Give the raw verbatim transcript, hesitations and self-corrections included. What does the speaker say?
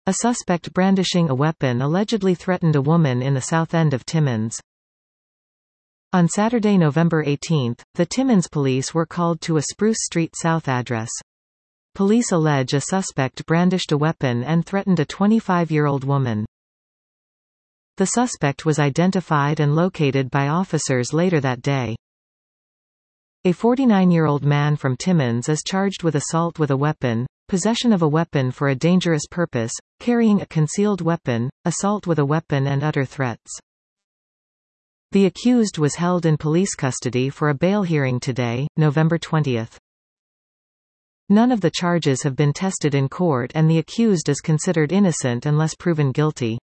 A suspect brandishing a weapon allegedly threatened a woman in the South End of Timmins. On Saturday, November eighteenth, the Timmins police were called to a Spruce Street South address. Police allege a suspect brandished a weapon and threatened a twenty-five-year-old woman. The suspect was identified and located by officers later that day. A forty-nine-year-old man from Timmins is charged with assault with a weapon, possession of a weapon for a dangerous purpose, carrying a concealed weapon, assault with a weapon and utter threats. The accused was held in police custody for a bail hearing today, November twentieth. None of the charges have been tested in court and the accused is considered innocent unless proven guilty.